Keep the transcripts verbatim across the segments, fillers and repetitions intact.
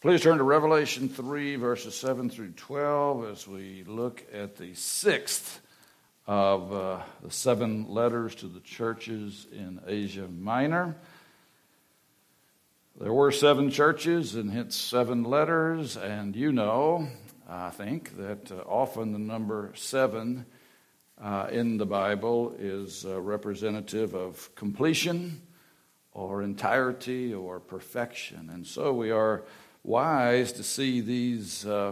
Please turn to Revelation three, verses seven through twelve, as we look at the sixth of uh, the seven letters to the churches in Asia Minor. There were seven churches and hence seven letters, and you know, I think, that uh, often the number seven uh, in the Bible is uh, representative of completion or entirety or perfection. And so we are wise to see these uh,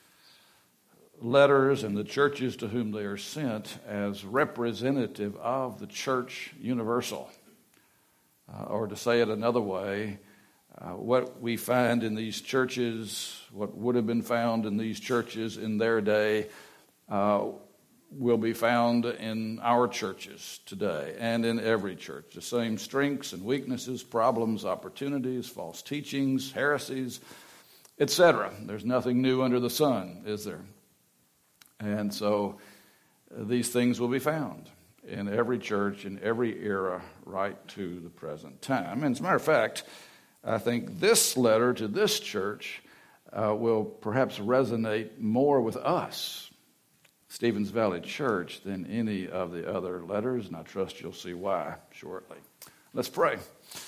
letters and the churches to whom they are sent as representative of the church universal. Uh, or to say it another way, uh, what we find in these churches, what would have been found in these churches in their day, uh, will be found in our churches today and in every church. The same strengths and weaknesses, problems, opportunities, false teachings, heresies, et cetera. There's nothing new under the sun, is there? And so uh, these things will be found in every church, in every era, right to the present time. And as a matter of fact, I think this letter to this church uh, will perhaps resonate more with us, Stevens Valley Church, than any of the other letters, and I trust you'll see why shortly. Let's pray.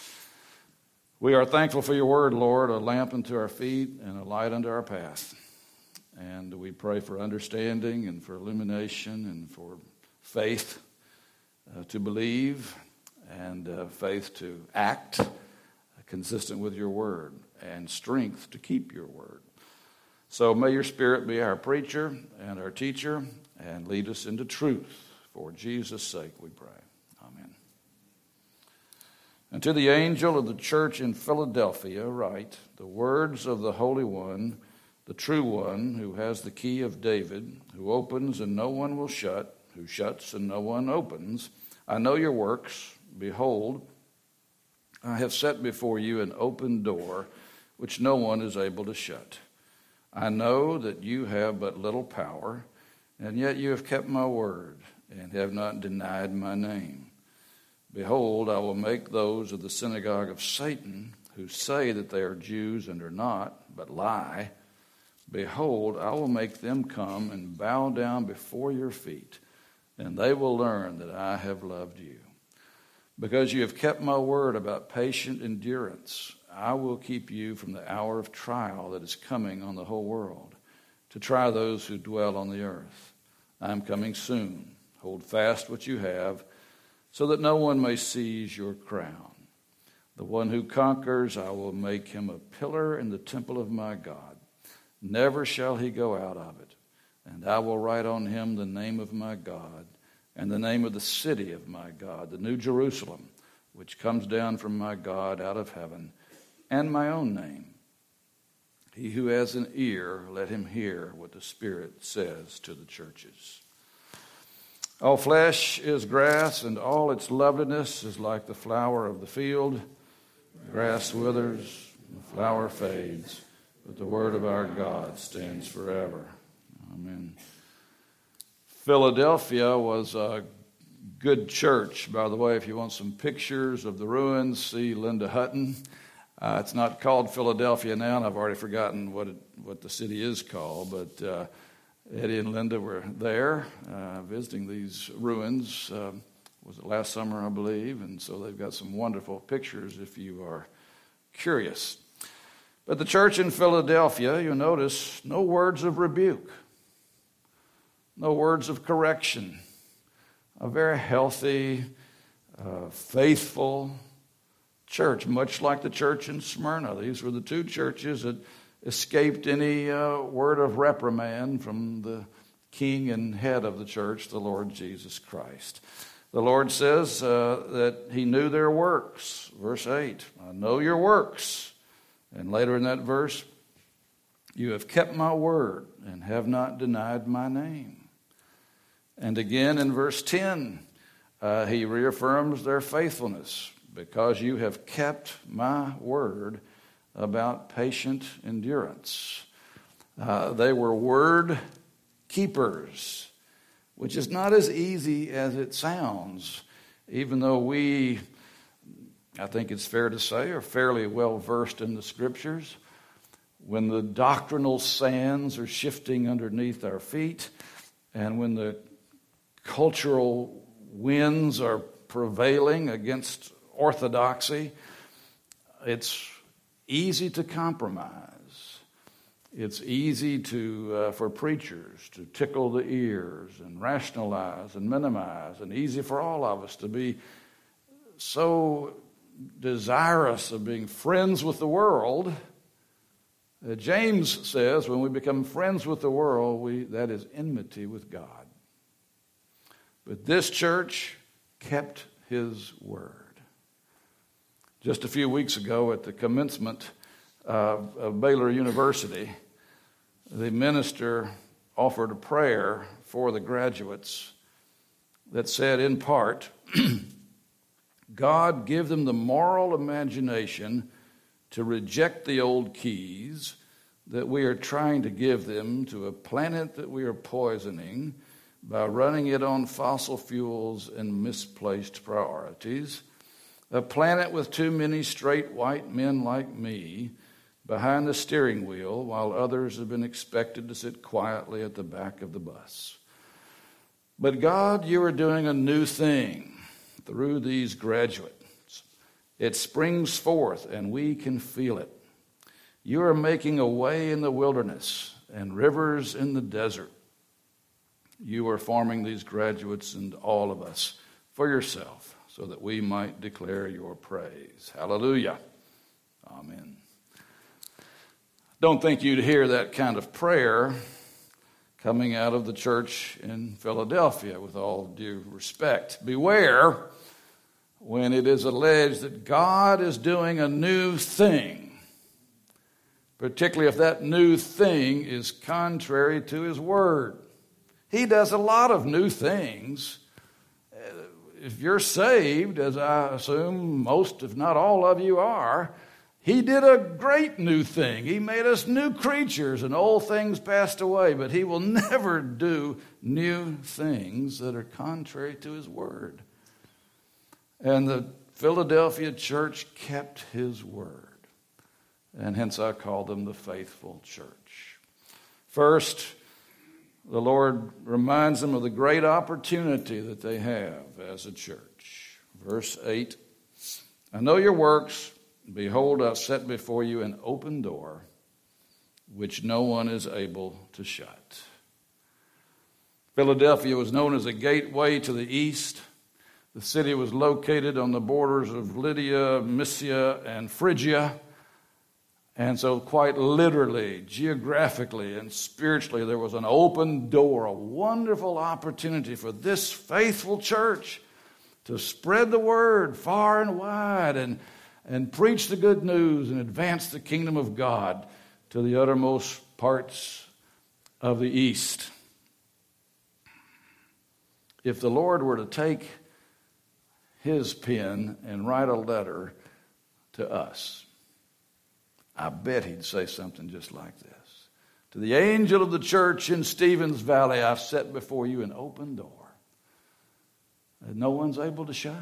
We are thankful for your word, Lord, a lamp unto our feet and a light unto our path. And we pray for understanding and for illumination and for faith uh, to believe and uh, faith to act uh, consistent with your word and strength to keep your word. So may your Spirit be our preacher and our teacher and lead us into truth. For Jesus' sake we pray. Amen. And to the angel of the church in Philadelphia write, the words of the Holy One, the true one, who has the key of David, who opens and no one will shut, who shuts and no one opens. I know your works. Behold, I have set before you an open door, which no one is able to shut. I know that you have but little power, and yet you have kept my word and have not denied my name. Behold, I will make those of the synagogue of Satan who say that they are Jews and are not, but lie. Behold, I will make them come and bow down before your feet, and they will learn that I have loved you. Because you have kept my word about patient endurance, I will keep you from the hour of trial that is coming on the whole world, to try those who dwell on the earth. I am coming soon. Hold fast what you have, so that no one may seize your crown. The one who conquers, I will make him a pillar in the temple of my God. Never shall he go out of it. And I will write on him the name of my God, and the name of the city of my God, the New Jerusalem, which comes down from my God out of heaven, and my own name. He who has an ear, let him hear what the Spirit says to the churches. All flesh is grass, and all its loveliness is like the flower of the field. The grass withers, the flower fades, but the word of our God stands forever. Amen. Philadelphia was a good church. By the way, if you want some pictures of the ruins, see Linda Hutton. Uh, it's not called Philadelphia now, and I've already forgotten what it, what the city is called, but uh, Eddie and Linda were there uh, visiting these ruins. Uh, was it last summer, I believe? And so they've got some wonderful pictures if you are curious. But the church in Philadelphia, you'll notice, no words of rebuke, no words of correction. A very healthy, uh, faithful church, much like the church in Smyrna. These were the two churches that escaped any uh, word of reprimand from the king and head of the church, the Lord Jesus Christ. The Lord says uh, that he knew their works. Verse eight, I know your works. And later in that verse, you have kept my word and have not denied my name. And again in verse ten, uh, he reaffirms their faithfulness. Because you have kept my word about patient endurance. Uh, they were word keepers, which is not as easy as it sounds, even though we, I think it's fair to say, are fairly well versed in the scriptures. when the doctrinal sands are shifting underneath our feet, and when the cultural winds are prevailing against orthodoxy, it's easy to compromise. It's easy to uh, for preachers to tickle the ears and rationalize and minimize, and easy for all of us to be so desirous of being friends with the world. Uh, James says when we become friends with the world, we that is enmity with God. But this church kept his word. Just a few weeks ago at the commencement of, of Baylor University, the minister offered a prayer for the graduates that said in part, God, give them the moral imagination to reject the old keys that we are trying to give them to a planet that we are poisoning by running it on fossil fuels and misplaced priorities, a planet with too many straight white men like me behind the steering wheel while others have been expected to sit quietly at the back of the bus. But God, you are doing a new thing through these graduates. It springs forth and we can feel it. You are making a way in the wilderness and rivers in the desert. You are forming these graduates and all of us for yourself so that we might declare your praise. Hallelujah. Amen. Don't think you'd hear that kind of prayer coming out of the church in Philadelphia, with all due respect. Beware when it is alleged that God is doing a new thing, particularly if that new thing is contrary to his word. He does a lot of new things. If you're saved, as I assume most, if not all of you are, he did a great new thing. He made us new creatures, and old things passed away, but he will never do new things that are contrary to his word. And the Philadelphia church kept his word, and hence I call them the faithful church. First, the Lord reminds them of the great opportunity that they have as a church. Verse eight, I know your works. Behold, I've set before you an open door, which no one is able to shut. Philadelphia was known as a gateway to the east. The city was located on the borders of Lydia, Mysia, and Phrygia. And so quite literally, geographically, and spiritually, there was an open door, a wonderful opportunity for this faithful church to spread the word far and wide and and preach the good news and advance the kingdom of God to the uttermost parts of the east. If the Lord were to take his pen and write a letter to us, I bet he'd say something just like this. To the angel of the church in Stevens Valley, I've set before you an open door that no one's able to shut.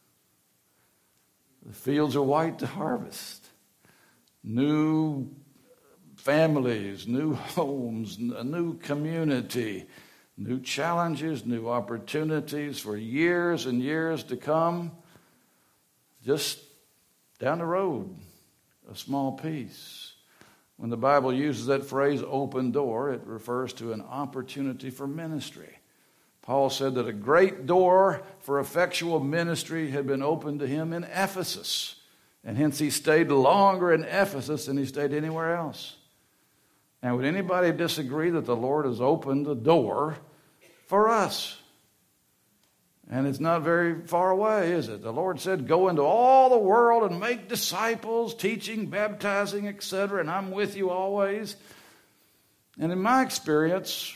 The fields are white to harvest. New families, new homes, a new community, new challenges, new opportunities for years and years to come. Just down the road, a small piece. When the Bible uses that phrase, open door, it refers to an opportunity for ministry. Paul said that a great door for effectual ministry had been opened to him in Ephesus. And hence he stayed longer in Ephesus than he stayed anywhere else. And would anybody disagree that the Lord has opened the door for us? And it's not very far away, is it? The Lord said, go into all the world and make disciples, teaching, baptizing, et cetera, and I'm with you always. And in my experience,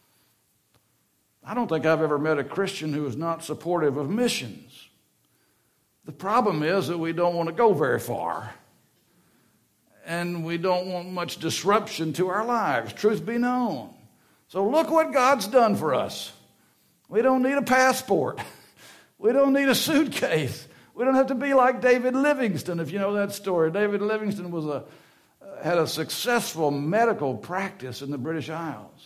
I don't think I've ever met a Christian who is not supportive of missions. The problem is that we don't want to go very far. And we don't want much disruption to our lives, truth be known. So look what God's done for us. We don't need a passport. We don't need a suitcase. We don't have to be like David Livingstone, if you know that story. David Livingstone was a, had a successful medical practice in the British Isles.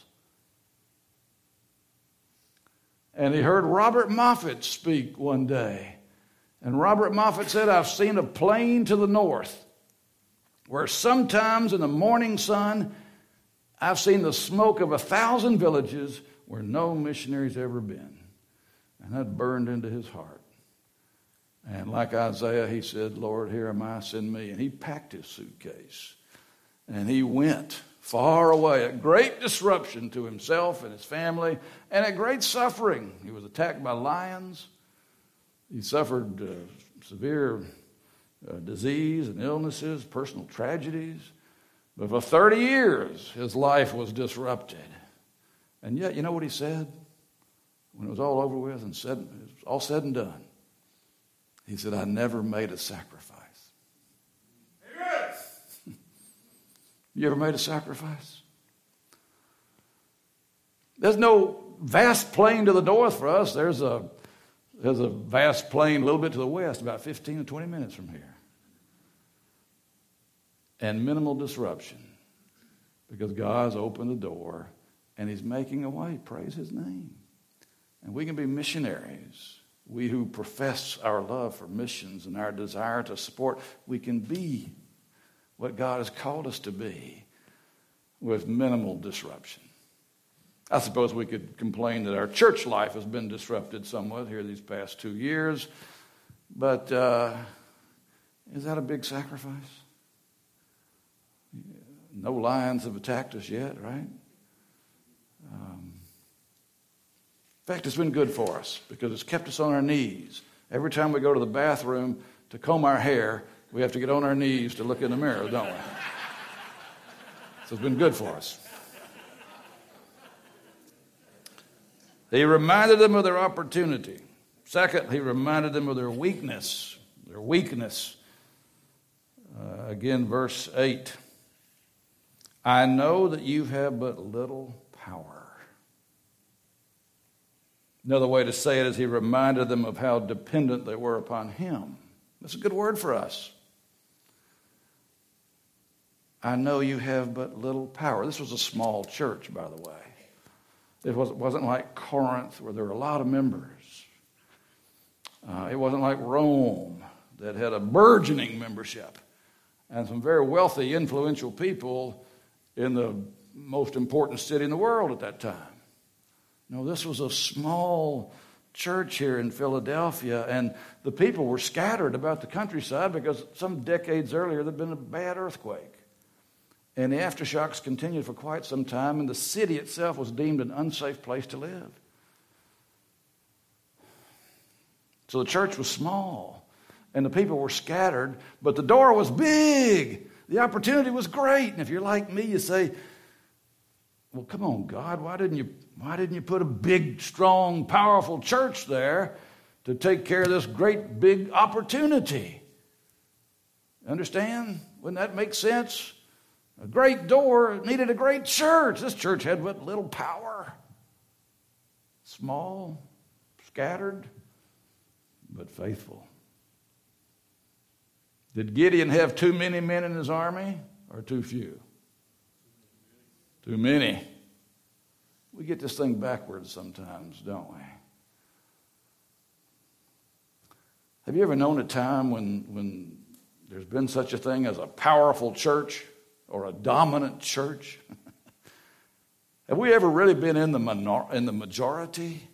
And he heard Robert Moffat speak one day. And Robert Moffat said, I've seen a plain to the north where sometimes in the morning sun, I've seen the smoke of a thousand villages where no missionary's ever been. And that burned into his heart. And like Isaiah, he said, Lord, here am I, send me. And he packed his suitcase. And he went far away, at great disruption to himself and his family, and at great suffering. He was attacked by lions. He suffered uh, severe uh, disease and illnesses, personal tragedies. But for thirty years, his life was disrupted. And yet, you know what he said? When it was all over with and said, it was all said and done, he said, I never made a sacrifice. You ever made a sacrifice? There's no vast plain to the north for us. There's a, there's a vast plain a little bit to the west, about fifteen to twenty minutes from here. And minimal disruption because God's opened the door and he's making a way. Praise his name. And we can be missionaries. We who profess our love for missions and our desire to support, we can be what God has called us to be with minimal disruption. I suppose we could complain that our church life has been disrupted somewhat here these past two years, but uh, is that a big sacrifice? No lions have attacked us yet, right? Um, in fact, it's been good for us because it's kept us on our knees. Every time we go to the bathroom to comb our hair, we have to get on our knees to look in the mirror, don't we? So it's been good for us. He reminded them of their opportunity. Second, he reminded them of their weakness. Their weakness. Uh, again, verse eight. I know that you have but little power. Another way to say it is he reminded them of how dependent they were upon him. That's a good word for us. I know you have but little power. This was a small church, by the way. It wasn't, wasn't like Corinth, where there were a lot of members. Uh, it wasn't like Rome, that had a burgeoning membership and some very wealthy, influential people in the most important city in the world at that time. No, this was a small church here in Philadelphia, and the people were scattered about the countryside because some decades earlier there had been a bad earthquake. And the aftershocks continued for quite some time, and the city itself was deemed an unsafe place to live. So the church was small, and the people were scattered, but the door was big. The opportunity was great. And if you're like me, you say, well, come on, God, why didn't you, why didn't you put a big, strong, powerful church there to take care of this great, big opportunity? Understand? Wouldn't that make sense? A great door needed a great church. This church had but little power. Small, scattered, but faithful. Did Gideon have too many men in his army or too few? Too many. We get this thing backwards sometimes, don't we? Have you ever known a time when, when there's been such a thing as a powerful church or a dominant church? Have we ever really been in the minor- in the majority?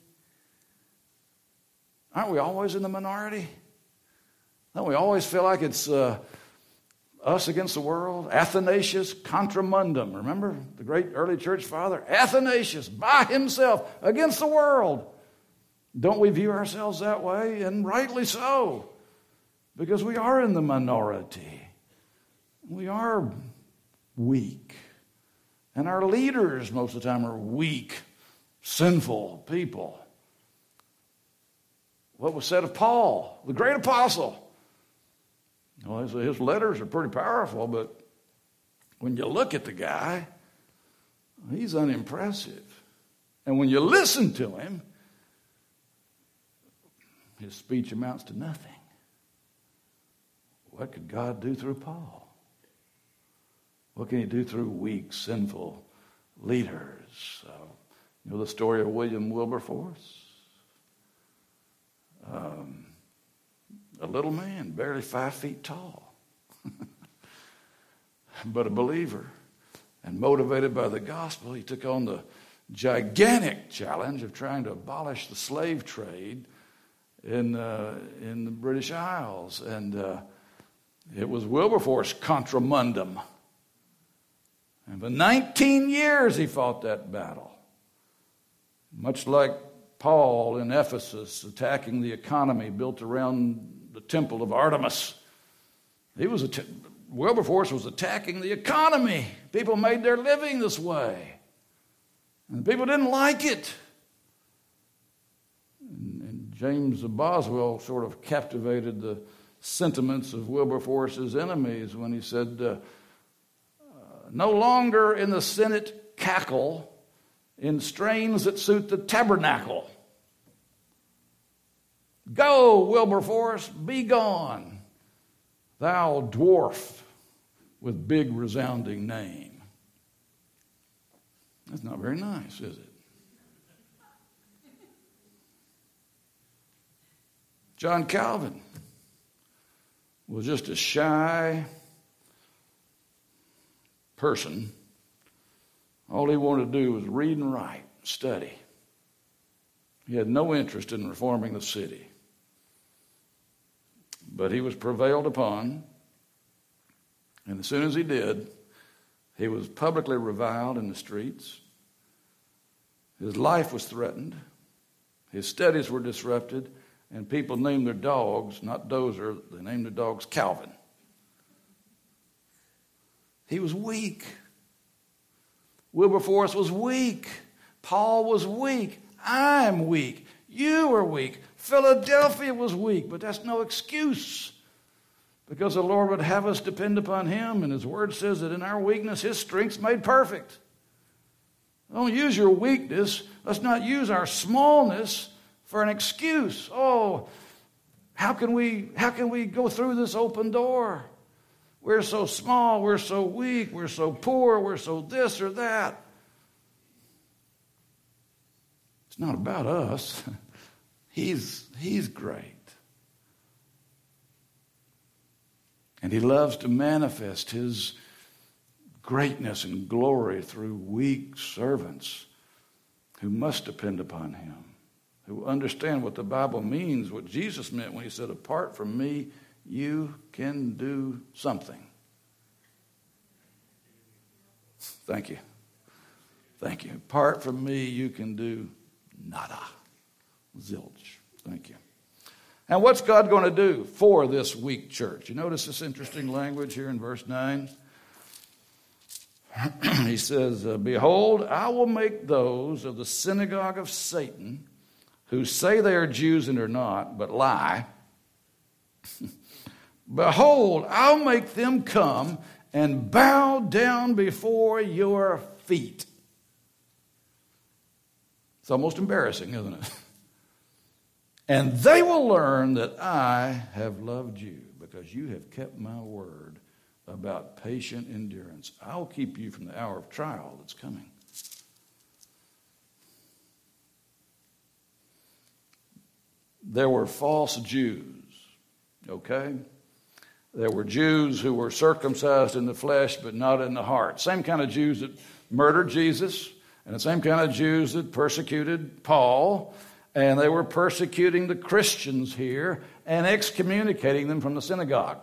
Aren't we always in the minority? Don't we always feel like it's uh, us against the world? Athanasius contra mundum. Remember the great early church father? Athanasius by himself against the world. Don't we view ourselves that way? And rightly so. Because we are in the minority. We are weak. And our leaders most of the time are weak, sinful people. What was said of Paul, the great apostle? Well, his, his letters are pretty powerful, but when you look at the guy, he's unimpressive. And when you listen to him, his speech amounts to nothing. What could God do through Paul? What can he do through weak, sinful leaders? Uh, you know the story of William Wilberforce? Um, a little man, barely five feet tall, but a believer. And motivated by the gospel, he took on the gigantic challenge of trying to abolish the slave trade in uh, in the British Isles. And uh, it was Wilberforce contra mundum. And for nineteen years he fought that battle. Much like Paul in Ephesus attacking the economy built around the temple of Artemis. He was att- Wilberforce was attacking the economy. People made their living this way. And people didn't like it. And, and James of Boswell sort of captivated the sentiments of Wilberforce's enemies when he said, uh, uh, no longer in the Senate cackle in strains that suit the tabernacle. Go, Wilberforce, be gone, thou dwarf with big resounding name. That's not very nice, is it? John Calvin was just a shy person. All he wanted to do was read and write, study. He had no interest in reforming the city. But he was prevailed upon, and as soon as he did, he was publicly reviled in the streets. His life was threatened. His studies were disrupted, and people named their dogs, not Dozer, they named their dogs Calvin. He was weak. Wilberforce was weak. Paul was weak. I'm weak. You are weak. Philadelphia was weak, but that's no excuse, because the Lord would have us depend upon him, and his word says that in our weakness, his strength's made perfect. Don't use your weakness. Let's not use our smallness for an excuse. Oh, how can we, how can we go through this open door? We're so small, we're so weak, we're so poor, we're so this or that. It's not about us. He's, he's great. And he loves to manifest his greatness and glory through weak servants who must depend upon him, who understand what the Bible means, what Jesus meant when he said, apart from me, you can do something. Thank you. Thank you. Apart from me, you can do nada. Zilch. Thank you. And what's God going to do for this weak church? You notice this interesting language here in verse nine? He says, behold, I will make those of the synagogue of Satan who say they are Jews and are not, but lie. Behold, I'll make them come and bow down before your feet. It's almost embarrassing, isn't it? And they will learn that I have loved you, because you have kept my word about patient endurance. I'll keep you from the hour of trial that's coming. There were false Jews, okay? There were Jews who were circumcised in the flesh but not in the heart. Same kind of Jews that murdered Jesus, and the same kind of Jews that persecuted Paul, and they were persecuting the Christians here and excommunicating them from the synagogue.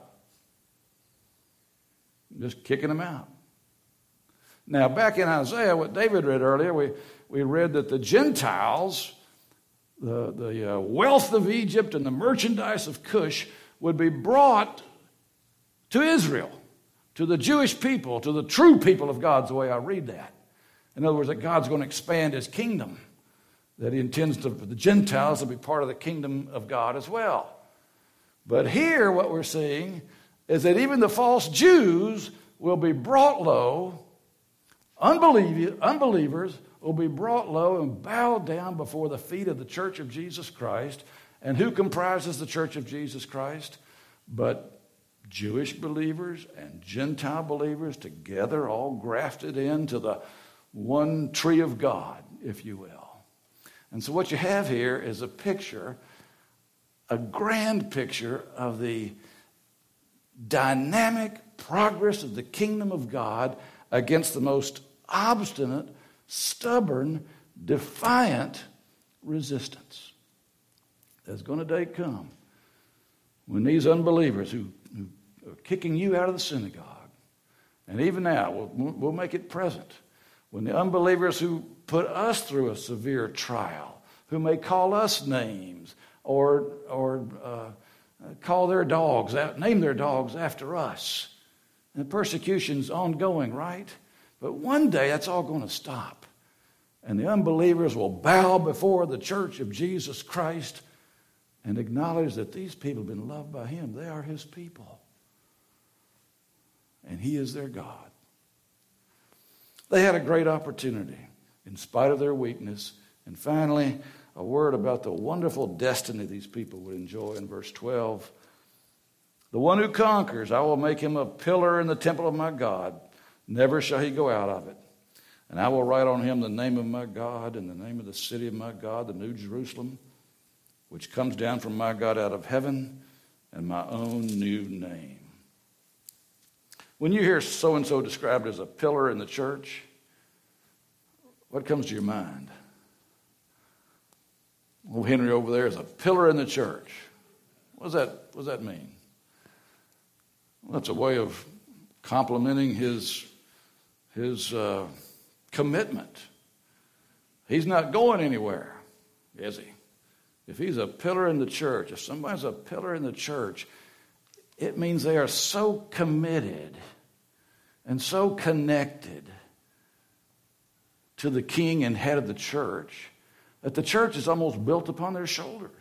Just kicking them out. Now, back in Isaiah, what David read earlier, we, we read that the Gentiles, the, the uh, wealth of Egypt and the merchandise of Cush would be brought to Israel, to the Jewish people, to the true people of God, is the way I read that. In other words, that God's going to expand his kingdom, that he intends to, for the Gentiles to be part of the kingdom of God as well. But here what we're seeing is that even the false Jews will be brought low, unbelievers will be brought low and bow down before the feet of the church of Jesus Christ. And who comprises the church of Jesus Christ? But Jewish believers and Gentile believers together, all grafted into the one tree of God, if you will. And so what you have here is a picture, a grand picture of the dynamic progress of the kingdom of God against the most obstinate, stubborn, defiant resistance. There's going to a day come when these unbelievers who, who are kicking you out of the synagogue, and even now, we'll, we'll make it present, when the unbelievers who put us through a severe trial, who may call us names or, or uh, call their dogs, name their dogs after us, and the persecution's ongoing, right? But one day that's all going to stop. And the unbelievers will bow before the church of Jesus Christ and acknowledge that these people have been loved by him. They are his people. And he is their God. They had a great opportunity in spite of their weakness. And finally, a word about the wonderful destiny these people would enjoy in verse twelve. The one who conquers, I will make him a pillar in the temple of my God. Never shall he go out of it. And I will write on him the name of my God and the name of the city of my God, the New Jerusalem, which comes down from my God out of heaven, and my own new name. When you hear so-and-so described as a pillar in the church, what comes to your mind? Well, Henry over there is a pillar in the church. What does that, what does that mean? Well, that's a way of complimenting his, his uh, commitment. He's not going anywhere, is he? If he's a pillar in the church, if somebody's a pillar in the church, it means they are so committed and so connected to the king and head of the church that the church is almost built upon their shoulders.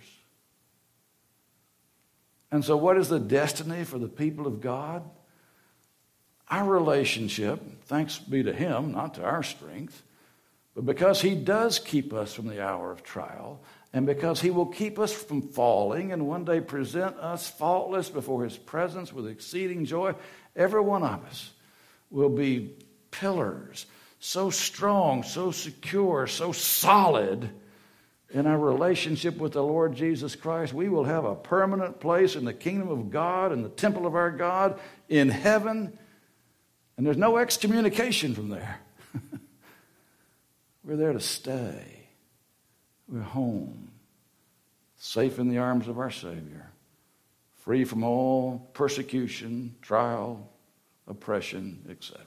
And so what is the destiny for the people of God? Our relationship, thanks be to him, not to our strength, but because he does keep us from the hour of trial, and because he will keep us from falling and one day present us faultless before his presence with exceeding joy, every one of us will be pillars, so strong, so secure, so solid in our relationship with the Lord Jesus Christ. We will have a permanent place in the kingdom of God, in the temple of our God, in heaven, and there's no excommunication from there. We're there to stay. We're home, safe in the arms of our Savior, free from all persecution, trial, oppression, et cetera.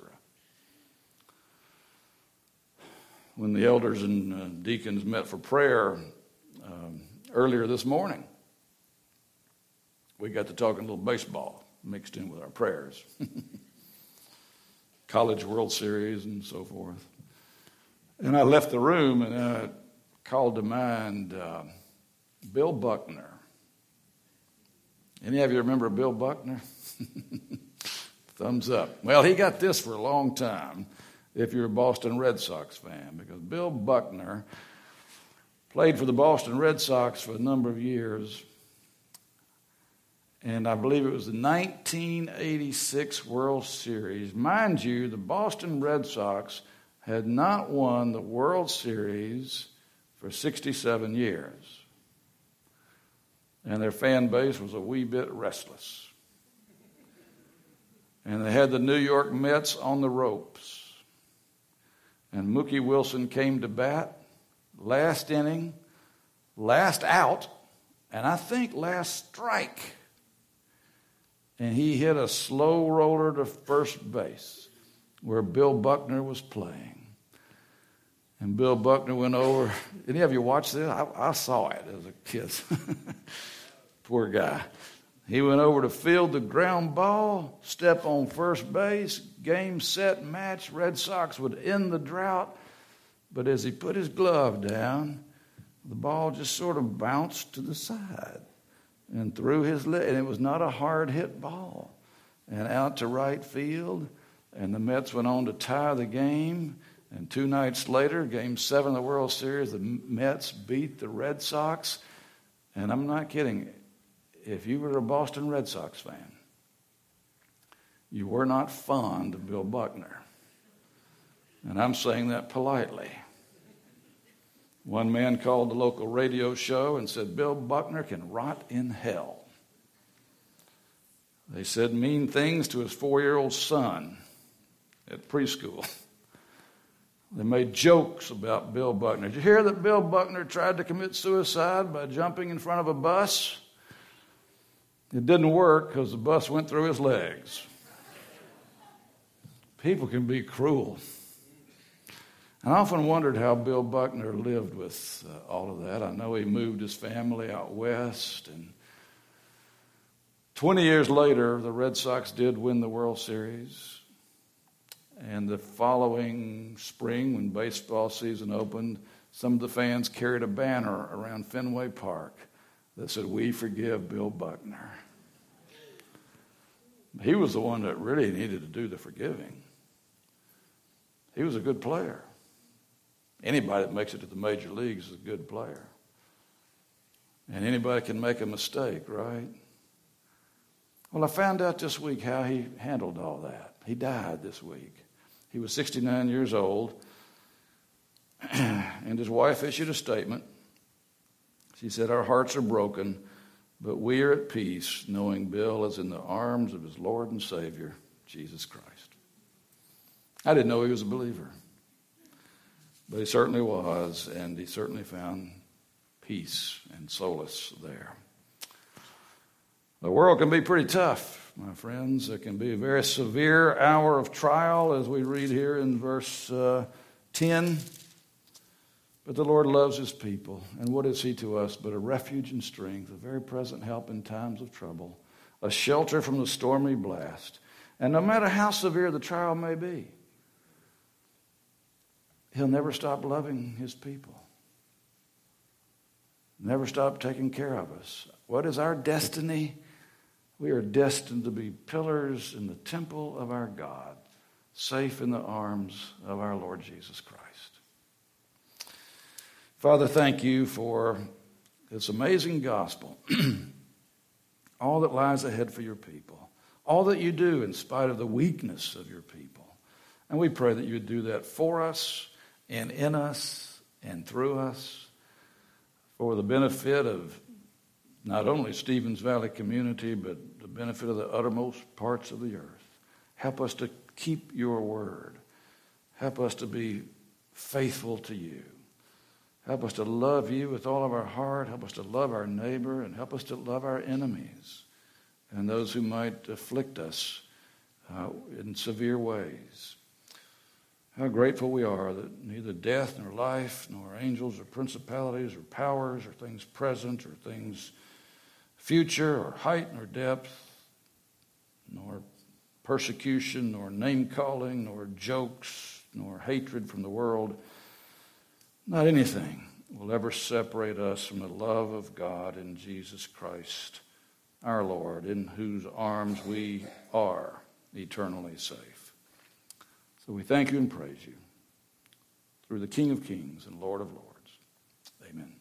When the elders and uh, deacons met for prayer um, earlier this morning, we got to talking a little baseball mixed in with our prayers. College World Series and so forth. And I left the room and I called to mind uh, Bill Buckner. Any of you remember Bill Buckner? Thumbs up. Well, he got this for a long time if you're a Boston Red Sox fan, because Bill Buckner played for the Boston Red Sox for a number of years. And I believe it was the nineteen eighty-six World Series. Mind you, the Boston Red Sox had not won the World Series for sixty-seven years. And their fan base was a wee bit restless. And they had the New York Mets on the ropes. And Mookie Wilson came to bat, last inning, last out, and I think last strike. And he hit a slow roller to first base where Bill Buckner was playing. And Bill Buckner went over. Any of you watched this? I, I saw it as a kid. Poor guy. He went over to field the ground ball, step on first base, game, set, match. Red Sox would end the drought. But as he put his glove down, the ball just sort of bounced to the side and through his leg. And it was not a hard-hit ball. And out to right field. And the Mets went on to tie the game. And two nights later, game seven of the World Series, the Mets beat the Red Sox. And I'm not kidding. If you were a Boston Red Sox fan, you were not fond of Bill Buckner. And I'm saying that politely. One man called the local radio show and said, Bill Buckner can rot in hell. They said mean things to his four-year-old son at preschool. They made jokes about Bill Buckner. Did you hear that Bill Buckner tried to commit suicide by jumping in front of a bus? It didn't work because the bus went through his legs. People can be cruel. And I often wondered how Bill Buckner lived with uh, all of that. I know he moved his family out west, and twenty years later, the Red Sox did win the World Series. And the following spring, when baseball season opened, some of the fans carried a banner around Fenway Park that said, "We forgive Bill Buckner." He was the one that really needed to do the forgiving. He was a good player. Anybody that makes it to the major leagues is a good player. And anybody can make a mistake, right? Well, I found out this week how he handled all that. He died this week. He was sixty-nine years old, and his wife issued a statement. She said, "Our hearts are broken, but we are at peace, knowing Bill is in the arms of his Lord and Savior, Jesus Christ." I didn't know he was a believer, but he certainly was, and he certainly found peace and solace there. The world can be pretty tough, my friends. It can be a very severe hour of trial, as we read here in verse uh, ten. But the Lord loves his people, and what is he to us but a refuge and strength, a very present help in times of trouble, a shelter from the stormy blast. And no matter how severe the trial may be, he'll never stop loving his people. Never stop taking care of us. What is our destiny? We are destined to be pillars in the temple of our God, safe in the arms of our Lord Jesus Christ. Father, thank you for this amazing gospel, all that lies ahead for your people, all that you do in spite of the weakness of your people. And we pray that you would do that for us and in us and through us for the benefit of not only Stevens Valley community, but the benefit of the uttermost parts of the earth. Help us to keep your word. Help us to be faithful to you. Help us to love you with all of our heart. Help us to love our neighbor, and help us to love our enemies and those who might afflict us uh, in severe ways. How grateful we are that neither death nor life nor angels or principalities or powers or things present or things future or height nor depth nor persecution nor name-calling nor jokes nor hatred from the world, not anything will ever separate us from the love of God in Jesus Christ, our Lord, in whose arms we are eternally safe. So we thank you and praise you through the King of Kings and Lord of Lords. Amen.